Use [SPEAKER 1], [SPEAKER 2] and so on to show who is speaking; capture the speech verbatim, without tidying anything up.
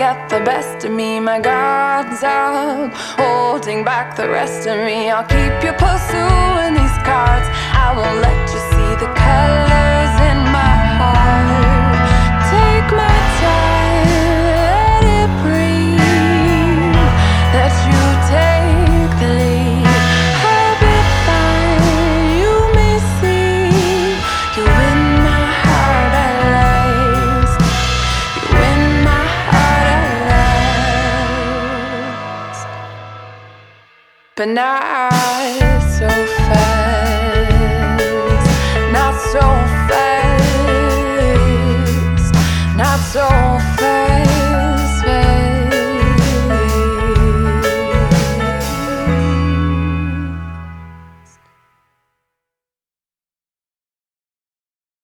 [SPEAKER 1] get the best of me. My guard's up, holding back the rest of me. I'll keep you pursuing these cards. I won't let you see the colors in my heart. Take my time, let it breathe. Let you take the lead. I'll be fine, you may see. You win my heart at last. You win my heart at last. But not so fast, not so fast, not so fast.